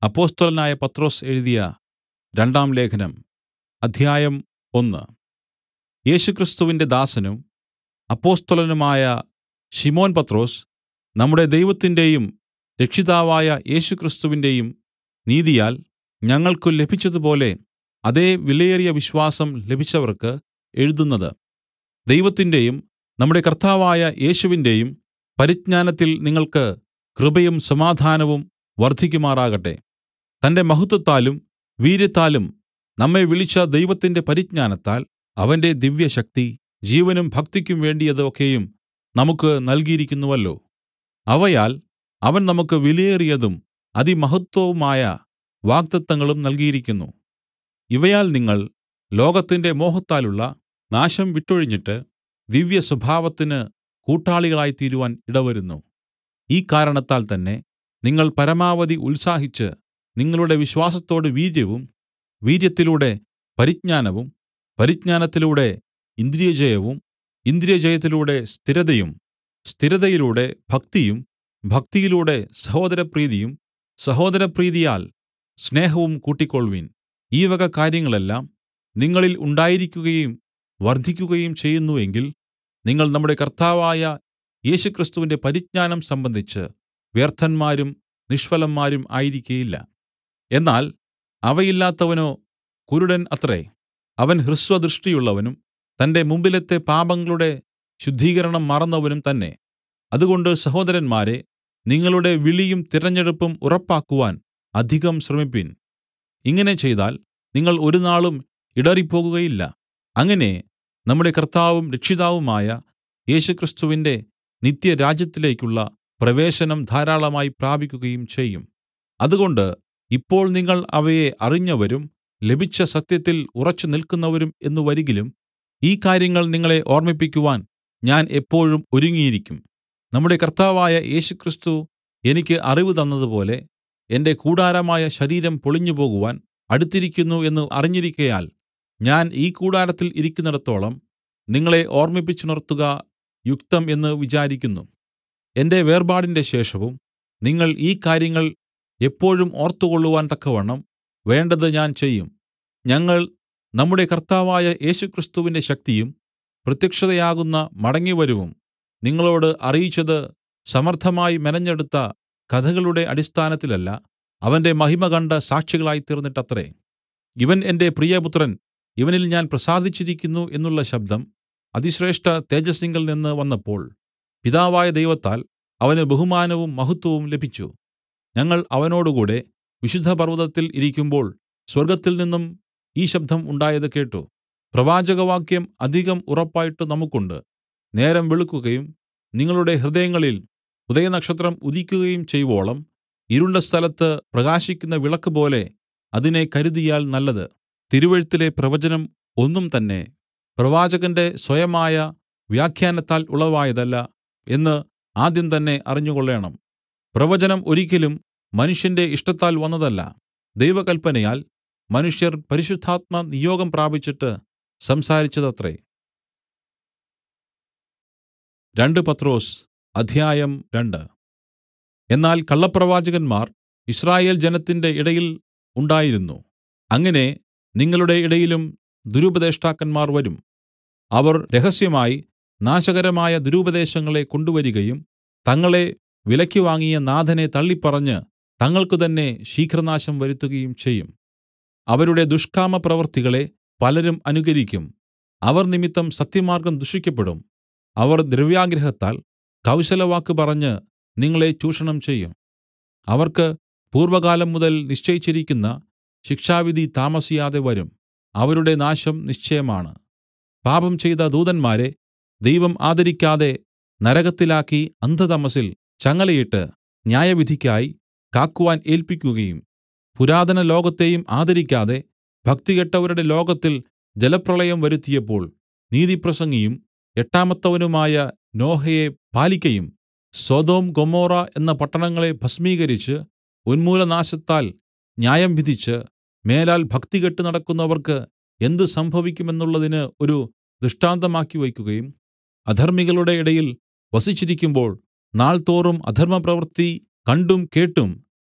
അപ്പൊസ്തലനായ പത്രൊസ് എഴുതിയ രണ്ടാം ലേഖനം അധ്യായം 1. യേശുക്രിസ്തുവിന്റെ ദാസനും അപ്പൊസ്തലനുമായ ശിമോൻ പത്രൊസ്, നമ്മുടെ ദൈവത്തിന്റെയും രക്ഷിതാവായ യേശുക്രിസ്തുവിന്റെയും നീതിയാൽ ഞങ്ങൾക്കു ലഭിച്ചതുപോലെ അതേ വിലയേറിയ വിശ്വാസം ലഭിച്ചവർക്ക് എഴുതുന്നത്: ദൈവത്തിന്റെയും നമ്മുടെ കർത്താവായ യേശുവിന്റെയും പരിജ്ഞാനത്തിൽ നിങ്ങൾക്ക് കൃപയും സമാധാനവും വർദ്ധിക്കുമാറാകട്ടെ. തന്റെ മഹത്വത്താലും വീര്യത്താലും നമ്മെ വിളിച്ച ദൈവത്തിന്റെ പരിജ്ഞാനത്താൽ അവന്റെ ദിവ്യശക്തി ജീവനും ഭക്തിക്കും വേണ്ടിയത് ഒക്കെയും നമുക്ക് നൽകിയിരിക്കുന്നുവല്ലോ. അവയാൽ അവൻ നമുക്ക് വിലയേറിയതും അതിമഹത്വവുമായ വാഗ്ദത്തങ്ങളും നൽകിയിരിക്കുന്നു. ഇവയാൽ നിങ്ങൾ ലോകത്തിന്റെ മോഹത്താലുള്ള നാശം വിട്ടൊഴിഞ്ഞിട്ട് ദിവ്യസ്വഭാവത്തിന് കൂട്ടാളികളായിത്തീരുവാൻ ഇടവരുന്നു. ഈ കാരണത്താൽ തന്നെ നിങ്ങൾ പരമാവധി ഉത്സാഹിച്ച് നിങ്ങളുടെ വിശ്വാസത്തോട് വീര്യവും, വീര്യത്തിലൂടെ പരിജ്ഞാനവും, പരിജ്ഞാനത്തിലൂടെ ഇന്ദ്രിയജയവും, ഇന്ദ്രിയജയത്തിലൂടെ സ്ഥിരതയും, സ്ഥിരതയിലൂടെ ഭക്തിയും, ഭക്തിയിലൂടെ സഹോദരപ്രീതിയും, സഹോദരപ്രീതിയാൽ സ്നേഹവും കൂട്ടിക്കൊൾവിൻ. ഈ വക കാര്യങ്ങളെല്ലാം നിങ്ങളിൽ ഉണ്ടായിരിക്കുകയും വർദ്ധിക്കുകയും ചെയ്യുന്നു എങ്കിൽ നിങ്ങൾ നമ്മുടെ കർത്താവായ യേശുക്രിസ്തുവിന്റെ പരിജ്ഞാനം സംബന്ധിച്ച് വ്യർത്ഥന്മാരും നിഷ്ഫലന്മാരും ആയിരിക്കയില്ല. എന്നാൽ അവയില്ലാത്തവനോ കുരുടൻ അത്രേ. അവൻ ഹ്രസ്വദൃഷ്ടിയുള്ളവനും തന്റെ മുമ്പിലത്തെ പാപങ്ങളുടെ ശുദ്ധീകരണം മറന്നവനും തന്നെ. അതുകൊണ്ട് സഹോദരന്മാരെ, നിങ്ങളുടെ വിളിയും തിരഞ്ഞെടുപ്പും ഉറപ്പാക്കുവാൻ അധികം ശ്രമിപ്പിൻ. ഇങ്ങനെ ചെയ്താൽ നിങ്ങൾ ഒരുനാളും ഇടറിപ്പോകുകയില്ല. അങ്ങനെ നമ്മുടെ കർത്താവും രക്ഷിതാവുമായ യേശുക്രിസ്തുവിന്റെ നിത്യരാജ്യത്തിലേക്കുള്ള പ്രവേശനം ധാരാളമായി പ്രാപിക്കുകയും ചെയ്യും. അതുകൊണ്ട് ഇപ്പോൾ നിങ്ങൾ അവയെ അറിഞ്ഞവരും ലഭിച്ച സത്യത്തിൽ ഉറച്ചു നിൽക്കുന്നവരും എന്നു വരികിലും ഈ കാര്യങ്ങൾ നിങ്ങളെ ഓർമ്മിപ്പിക്കുവാൻ ഞാൻ എപ്പോഴും ഒരുങ്ങിയിരിക്കും. നമ്മുടെ കർത്താവായ യേശുക്രിസ്തു എനിക്ക് അറിവ് തന്നതുപോലെ എന്റെ കൂടാരമായ ശരീരം പൊളിഞ്ഞുപോകുവാൻ അടുത്തിരിക്കുന്നു എന്ന് അറിഞ്ഞിരിക്കയാൽ ഞാൻ ഈ കൂടാരത്തിൽ ഇരിക്കുന്നിടത്തോളം നിങ്ങളെ ഓർമ്മിപ്പിച്ചുണർത്തുക യുക്തം എന്ന് വിചാരിക്കുന്നു. എന്റെ വേർപാടിന്റെ ശേഷവും നിങ്ങൾ ഈ കാര്യങ്ങൾ എപ്പോഴും ഓർത്തുകൊള്ളുവാൻ തക്കവണ്ണം വേണ്ടത് ഞാൻ ചെയ്യും. ഞങ്ങൾ നമ്മുടെ കർത്താവായ യേശുക്രിസ്തുവിന്റെ ശക്തിയും പ്രത്യക്ഷതയാകുന്ന മടങ്ങിവരവും നിങ്ങളോട് അറിയിച്ചത് സമർത്ഥമായി മെനഞ്ഞെടുത്ത കഥകളുടെ അടിസ്ഥാനത്തിലല്ല, അവന്റെ മഹിമ കണ്ട സാക്ഷികളായിത്തീർന്നിട്ടത്രേ. ഇവൻ എന്റെ പ്രിയപുത്രൻ, ഇവനിൽ ഞാൻ പ്രസാദിച്ചിരിക്കുന്നു എന്നുള്ള ശബ്ദം അതിശ്രേഷ്ഠ തേജസ്സിങ്കൽ നിന്ന് വന്നപ്പോൾ പിതാവായ ദൈവത്താൽ അവന് ബഹുമാനവും മഹത്വവും ലഭിച്ചു. ഞങ്ങൾ അവനോടുകൂടെ വിശുദ്ധപർവ്വതത്തിൽ ഇരിക്കുമ്പോൾ സ്വർഗ്ഗത്തിൽ നിന്നും ഈ ശബ്ദം ഉണ്ടായത് കേട്ട്. പ്രവാചകവാക്യം അധികം ഉറപ്പായിട്ട് നമുക്കുണ്ട്. നേരം വെളുക്കുകയും നിങ്ങളുടെ ഹൃദയങ്ങളിൽ ഉദയനക്ഷത്രം ഉദിക്കുകയും ചെയ്‌വോളം ഇരുണ്ട സ്ഥലത്ത് പ്രകാശിക്കുന്ന വിളക്കുപോലെ അതിനെ കരുതിയാൽ നല്ലത്. തിരുവെഴുത്തിലെ പ്രവചനം ഒന്നും തന്നെ പ്രവാചകന്റെ സ്വയമായ വ്യാഖ്യാനത്താൽ ഉളവായതല്ല എന്ന് ആദ്യം തന്നെ അറിഞ്ഞുകൊള്ളേണം. പ്രവചനം ഒരിക്കലും മനുഷ്യന്റെ ഇഷ്ടത്താൽ വന്നതല്ല, ദൈവകൽപ്പനയാൽ മനുഷ്യർ പരിശുദ്ധാത്മ നിയോഗം പ്രാപിച്ചിട്ട് സംസാരിച്ചതത്രേ. 2 പത്രോസ് അധ്യായം 2. എന്നാൽ കള്ളപ്രവാചകന്മാർ യിസ്രായേൽ ജനത്തിന്റെ ഇടയിൽ ഉണ്ടായിരുന്നു. അങ്ങനെ നിങ്ങളുടെ ഇടയിലും ദുരുപദേഷ്ടാക്കന്മാർ വരും. അവർ രഹസ്യമായി നാശകരമായ ദുരുപദേശങ്ങളെ കൊണ്ടുവരികയും തങ്ങളെ വിലയ്ക്ക് വാങ്ങിയ നാഥനെ തള്ളിപ്പറഞ്ഞ് തങ്ങൾക്ക് തന്നെ ശീഘ്രനാശം വരുത്തുകയും ചെയ്യും. അവരുടെ ദുഷ്കാമ പ്രവൃത്തികളെ പലരും അനുകരിക്കും. അവർ നിമിത്തം സത്യമാർഗ്ഗം ദുഷിക്കപ്പെടും. അവർ ദ്രവ്യാഗ്രഹത്താൽ കൗശലവാക്ക് പറഞ്ഞ് നിങ്ങളെ ചൂഷണം ചെയ്യും. അവർക്ക് പൂർവ്വകാലം മുതൽ നിശ്ചയിച്ചിരിക്കുന്ന ശിക്ഷാവിധി താമസിയാതെ വരും. അവരുടെ നാശം നിശ്ചയമാണ്. പാപം ചെയ്ത ദൂതന്മാരെ ദൈവം ആദരിക്കാതെ നരകത്തിലാക്കി അന്ധതമസിൽ ചങ്ങലയിട്ട് ന്യായവിധിക്കായി കാക്കുവാൻ ഏല്പിക്കുകയും പുരാതന ലോകത്തെയും ആദരിക്കാതെ ഭക്തികെട്ടവരുടെ ലോകത്തിൽ ജലപ്രളയം വരുത്തിയപ്പോൾ നീതിപ്രസംഗിയും എട്ടാമത്തവനുമായ നോഹയെ പാലിക്കയും സൊദോം ഗൊമോറ എന്ന പട്ടണങ്ങളെ ഭസ്മീകരിച്ച് ഉന്മൂലനാശത്താൽ ന്യായം വിധിച്ച് മേലാൽ ഭക്തികെട്ട് നടക്കുന്നവർക്ക് എന്ത് സംഭവിക്കുമെന്നുള്ളതിന് ഒരു ദൃഷ്ടാന്തമാക്കി വയ്ക്കുകയും അധർമ്മികളുടെ ഇടയിൽ വസിച്ചിരിക്കുമ്പോൾ നാൾതോറും അധർമ്മപ്രവൃത്തി കണ്ടും കേട്ടും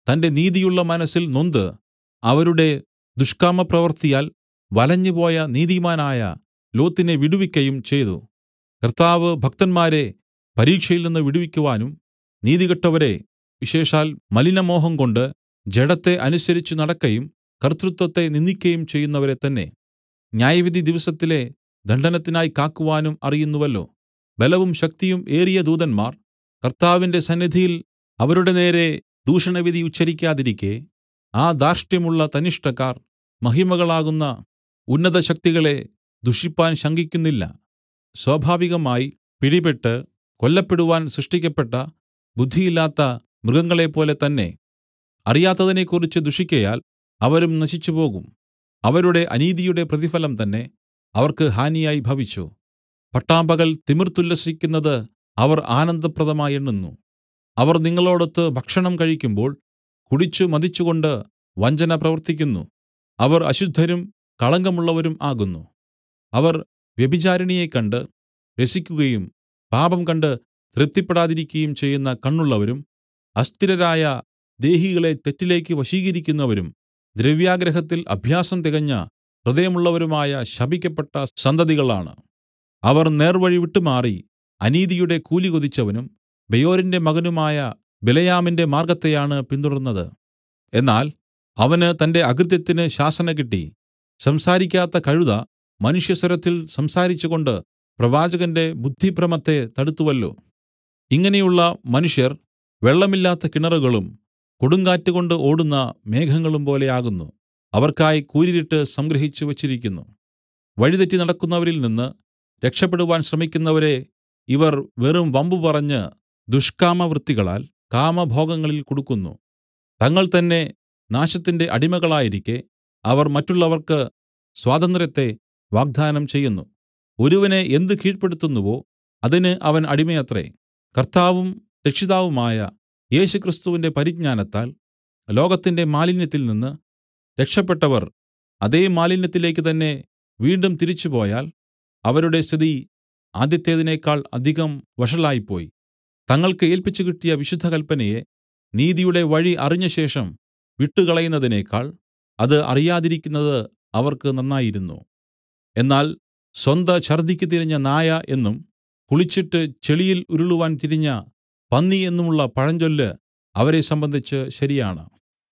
തന്റെ നീതിയുള്ള മനസ്സിൽ നൊന്ത് അവരുടെ ദുഷ്കാമപ്രവൃത്തിയാൽ വലഞ്ഞുപോയ നീതിമാനായ ലോത്തിനെ വിടുവിക്കയും ചെയ്തു. കർത്താവ് ഭക്തന്മാരെ പരീക്ഷയിൽനിന്ന് വിടുവിക്കുവാനും നീതികെട്ടവരെ വിശേഷാൽ മലിനമോഹംകൊണ്ട് ജഡത്തെ അനുസരിച്ച് നടക്കയും കർത്തൃത്വത്തെ നിന്ദിക്കയും ചെയ്യുന്നവരെ തന്നെ ന്യായവിധി ദിവസത്തിലെ ദണ്ഡനത്തിനായി കാക്കുവാനും അറിയുന്നുവല്ലോ. ബലവും ശക്തിയും ഏറിയ ദൂതന്മാർ കർത്താവിന്റെ സന്നിധിയിൽ അവരുടെ നേരെ ദൂഷണവിധി ഉച്ചരിക്കാതിരിക്കെ, ആ ധാർഷ്ട്യമുള്ള തന്നിഷ്ടക്കാർ മഹിമകളാകുന്ന ഉന്നതശക്തികളെ ദുഷിപ്പാൻ ശങ്കിക്കുന്നില്ല. സ്വാഭാവികമായി പിടിപെട്ട് കൊല്ലപ്പെടുവാൻ സൃഷ്ടിക്കപ്പെട്ട ബുദ്ധിയില്ലാത്ത മൃഗങ്ങളെപ്പോലെ തന്നെ അറിയാത്തതിനെക്കുറിച്ച് ദുഷിക്കയാൽ അവരും നശിച്ചുപോകും. അവരുടെ അനീതിയുടെ പ്രതിഫലം തന്നെ അവർക്ക് ഹാനിയായി ഭവിച്ചു. പട്ടാപ്പകൽ തിമിർത്തുല്ലസിക്കുന്നത് അവർ ആനന്ദപ്രദമായി എണ്ണുന്നു. അവർ നിങ്ങളോടൊത്ത് ഭക്ഷണം കഴിക്കുമ്പോൾ കുടിച്ചു മദിച്ചുകൊണ്ട് വഞ്ചന പ്രവർത്തിക്കുന്നു. അവർ അശുദ്ധരും കളങ്കമുള്ളവരും ആകുന്നു. അവർ വ്യഭിചാരിണിയെ കണ്ട് രസിക്കുകയും പാപം കണ്ട് തൃപ്തിപ്പെടാതിരിക്കുകയും ചെയ്യുന്ന കണ്ണുള്ളവരും അസ്ഥിരരായ ദേഹികളെ തെറ്റിലേക്ക് വശീകരിക്കുന്നവരും ദ്രവ്യാഗ്രഹത്തിൽ അഭ്യാസം തികഞ്ഞ ഹൃദയമുള്ളവരുമായ ശപിക്കപ്പെട്ട സന്തതികളാണ്. അവർ നേർവഴി വിട്ടുമാറി അനീതിയുടെ കൂലി കൊതിച്ചവനും ബെയോരിന്റെ മകനുമായ ബിലെയാമിന്റെ മാർഗ്ഗത്തെയാണ് പിന്തുടർന്നത്. എന്നാൽ അവന് തന്റെ അകൃത്യത്തിന് ശാസന കിട്ടി. സംസാരിക്കാത്ത കഴുത മനുഷ്യസ്വരത്തിൽ സംസാരിച്ചുകൊണ്ട് പ്രവാചകന്റെ ബുദ്ധിഭ്രമത്തെ തടുത്തുവല്ലോ. ഇങ്ങനെയുള്ള മനുഷ്യർ വെള്ളമില്ലാത്ത കിണറുകളും കൊടുങ്കാറ്റുകൊണ്ട് ഓടുന്ന മേഘങ്ങളും പോലെയാകുന്നു. അവർക്കായി കൂരിരുട്ട് സംഗ്രഹിച്ചു വച്ചിരിക്കുന്നു. വഴിതെറ്റി നടക്കുന്നവരിൽ നിന്ന് രക്ഷപ്പെടുവാൻ ശ്രമിക്കുന്നവരെ ഇവർ വെറും വമ്പു പറഞ്ഞ് ദുഷ്കാമവൃത്തികളാൽ കാമഭോഗങ്ങളിൽ കുടുക്കുന്നു. തങ്ങൾ തന്നെ നാശത്തിന്റെ അടിമകളായിരിക്കെ അവർ മറ്റുള്ളവർക്ക് സ്വാതന്ത്ര്യത്തെ വാഗ്ദാനം ചെയ്യുന്നു. ഒരുവനെ എന്ത് കീഴ്പ്പെടുത്തുന്നുവോ അതിന് അവൻ അടിമയത്രേ. കർത്താവും രക്ഷിതാവുമായ യേശുക്രിസ്തുവിന്റെ പരിജ്ഞാനത്താൽ ലോകത്തിന്റെ മാലിന്യത്തിൽ നിന്ന് രക്ഷപ്പെട്ടവർ അതേ മാലിന്യത്തിലേക്ക് തന്നെ വീണ്ടും തിരിച്ചുപോയാൽ അവരുടെ സ്ഥിതി ആദ്യത്തേതിനേക്കാൾ അധികം വഷളായിപ്പോയി. തങ്ങൾക്ക് ഏല്പിച്ചു കിട്ടിയ വിശുദ്ധ കല്പനയെ നീതിയുടെ വഴി അറിഞ്ഞശേഷം വിട്ടുകളയുന്നതിനേക്കാൾ അത് അറിയാതിരിക്കുന്നത് അവർക്ക് നന്നായിരുന്നു. എന്നാൽ സ്വന്ത ഛർദ്ദിക്ക് തിരിഞ്ഞ നായ എന്നും കുളിച്ചിട്ട് ചെളിയിൽ ഉരുളുവാൻ തിരിഞ്ഞ പന്നി എന്നുമുള്ള പഴഞ്ചൊല്ല് അവരെ സംബന്ധിച്ച് ശരിയാണ്.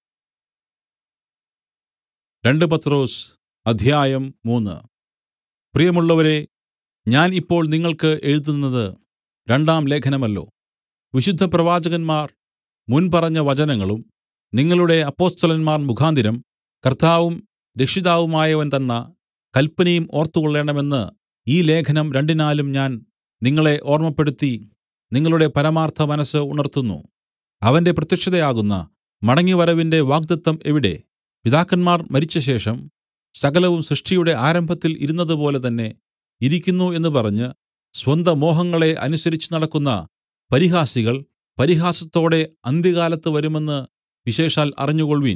2 പത്രോസ് അധ്യായം 3. പ്രിയമുള്ളവരെ, ഞാൻ ഇപ്പോൾ നിങ്ങൾക്ക് എഴുതുന്നത് രണ്ടാം ലേഖനമല്ലോ. വിശുദ്ധ പ്രവാചകന്മാർ മുൻപറഞ്ഞ വചനങ്ങളും നിങ്ങളുടെ അപ്പൊസ്തലന്മാർ മുഖാന്തരം കർത്താവും രക്ഷിതാവുമായവൻ തന്ന കല്പനയും ഓർത്തുകൊള്ളേണമെന്ന് ഈ ലേഖനം രണ്ടിനാലും ഞാൻ നിങ്ങളെ ഓർമ്മപ്പെടുത്തി നിങ്ങളുടെ പരമാർത്ഥ മനസ്സ് ഉണർത്തുന്നു. അവന്റെ പ്രത്യക്ഷതയാകുന്ന മടങ്ങിവരവിന്റെ വാഗ്ദത്തം എവിടെ? പിതാക്കന്മാർ മരിച്ചശേഷം സകലവും സൃഷ്ടിയുടെ ആരംഭത്തിൽ ഇരുന്നതുപോലെ തന്നെ ഇരിക്കുന്നു എന്ന് പറഞ്ഞ് സ്വന്ത മോഹങ്ങളെ അനുസരിച്ച് നടക്കുന്ന പരിഹാസികൾ പരിഹാസത്തോടെ അന്ത്യകാലത്ത് വരുമെന്ന് വിശേഷാൽ അറിഞ്ഞുകൊൾവിൻ.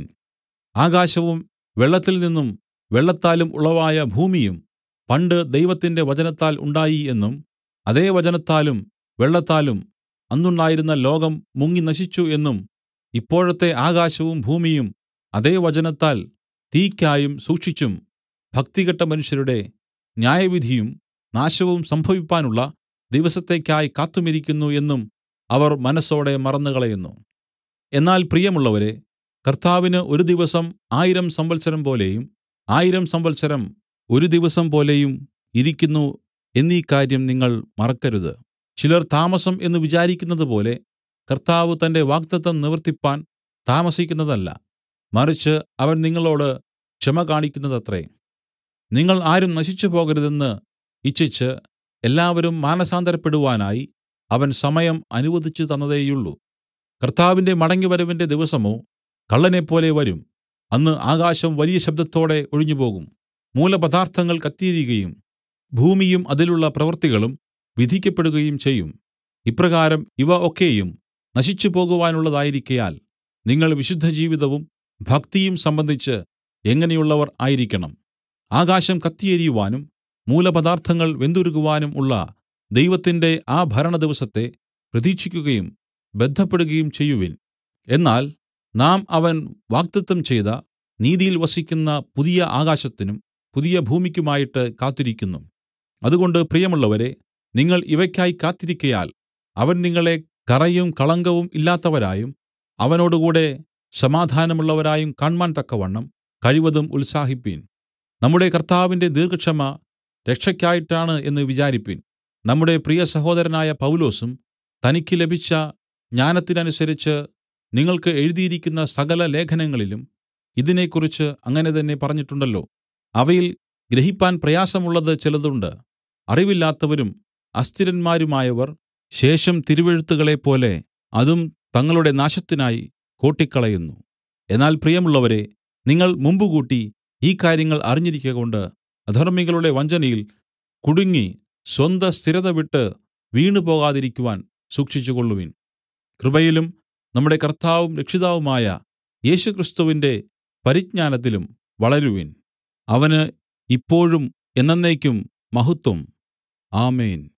ആകാശവും വെള്ളത്തിൽ നിന്നും വെള്ളത്താലും ഉളവായ ഭൂമിയും പണ്ട് ദൈവത്തിന്റെ വചനത്താൽ ഉണ്ടായി എന്നും അതേ വചനത്താലും വെള്ളത്താലും അന്നുണ്ടായിരുന്ന ലോകം മുങ്ങി നശിച്ചു എന്നും ഇപ്പോഴത്തെ ആകാശവും ഭൂമിയും അതേ വചനത്താൽ തീയ്ക്കായും സൂക്ഷിച്ചും ഭക്തികെട്ട മനുഷ്യരുടെ ന്യായവിധിയും നാശവും സംഭവിപ്പാനുള്ള ദിവസത്തേക്കായി കാത്തുമിരിക്കുന്നു എന്നും അവർ മനസ്സോടെ മറന്നുകളയുന്നു. എന്നാൽ പ്രിയമുള്ളവരെ, കർത്താവിന് ഒരു ദിവസം 1000 സംവത്സരം പോലെയും 1000 സംവത്സരം ഒരു ദിവസം പോലെയും ഇരിക്കുന്നു എന്നീ കാര്യം നിങ്ങൾ മറക്കരുത്. ചിലർ താമസം എന്ന് വിചാരിക്കുന്നതുപോലെ കർത്താവ് തന്റെ വാഗ്ദത്തം നിവർത്തിപ്പാൻ താമസിക്കുന്നതല്ല, മറിച്ച് അവൻ നിങ്ങളോട് ക്ഷമ കാണിക്കുന്നതത്രേ. നിങ്ങൾ ആരും നശിച്ചു പോകരുതെന്ന് ഇച്ഛിച്ച് എല്ലാവരും മാനസാന്തരപ്പെടുവാനായി അവൻ സമയം അനുവദിച്ചു തന്നതേയുള്ളൂ. കർത്താവിന്റെ മടങ്ങിവരവിന്റെ ദിവസമോ കള്ളനെപ്പോലെ വരും. അന്ന് ആകാശം വലിയ ശബ്ദത്തോടെ ഒഴിഞ്ഞുപോകും, മൂലപദാർത്ഥങ്ങൾ കത്തിയെരിയുകയും ഭൂമിയും അതിലുള്ള പ്രവൃത്തികളും വിധിക്കപ്പെടുകയും ചെയ്യും. ഇപ്രകാരം ഇവ ഒക്കെയും നശിച്ചുപോകുവാനുള്ളതായിരിക്കയാൽ നിങ്ങൾ വിശുദ്ധജീവിതവും ഭക്തിയും സംബന്ധിച്ച് എങ്ങനെയുള്ളവർ ആയിരിക്കണം? ആകാശം കത്തിയെരിയുവാനും മൂലപദാർത്ഥങ്ങൾ വെന്തുരുകുവാനും ഉള്ള ദൈവത്തിന്റെ ആ ഭരണദിവസത്തെ പ്രതീക്ഷിക്കുകയും ബദ്ധപ്പെടുകയും ചെയ്യുവിൻ. എന്നാൽ നാം അവൻ വാഗ്ദത്തം ചെയ്ത നീതിയിൽ വസിക്കുന്ന പുതിയ ആകാശത്തിനും പുതിയ ഭൂമിക്കുമായിട്ട് കാത്തിരിക്കുന്നു. അതുകൊണ്ട് പ്രിയമുള്ളവരേ, നിങ്ങൾ ഇവയ്ക്കായി കാത്തിരിക്കയാൽ അവൻ നിങ്ങളെ കറയും കളങ്കവും ഇല്ലാത്തവരായും അവനോടുകൂടെ സമാധാനമുള്ളവരായും കാണ്മാൻ തക്കവണ്ണം കഴിവതും ഉത്സാഹിപ്പിൻ. നമ്മുടെ കർത്താവിന്റെ ദീർഘക്ഷമ രക്ഷയ്ക്കായിട്ടാണ് എന്ന് വിചാരിപ്പിൻ. നമ്മുടെ പ്രിയ സഹോദരനായ പൗലൊസും തനിക്ക് ലഭിച്ച ജ്ഞാനത്തിനനുസരിച്ച് നിങ്ങൾക്ക് എഴുതിയിരിക്കുന്ന സകല ലേഖനങ്ങളിലും ഇതിനെക്കുറിച്ച് അങ്ങനെ തന്നെ പറഞ്ഞിട്ടുണ്ടല്ലോ. അവയിൽ ഗ്രഹിപ്പാൻ പ്രയാസമുള്ളത് ചിലതുണ്ട്. അറിവില്ലാത്തവരും അസ്ഥിരന്മാരുമായവർ ശേഷം തിരുവെഴുത്തുകളെപ്പോലെ അതും തങ്ങളുടെ നാശത്തിനായി കോട്ടിക്കളയുന്നു. എന്നാൽ പ്രിയമുള്ളവരേ, നിങ്ങൾ മുമ്പുകൂട്ടി ഈ കാര്യങ്ങൾ അറിഞ്ഞിരിക്കകൊണ്ട് അധർമ്മികളുടെ വഞ്ചനയിൽ കുടുങ്ങി സ്വന്ത സ്ഥിരത വിട്ട് വീണുപോകാതിരിക്കുവാൻ സൂക്ഷിച്ചുകൊള്ളുവിൻ. കൃപയിലും നമ്മുടെ കർത്താവും രക്ഷിതാവുമായ യേശുക്രിസ്തുവിന്റെ പരിജ്ഞാനത്തിലും വളരുവിൻ. അവന് ഇപ്പോഴും എന്നെന്നേക്കും മഹത്വം. ആമേൻ.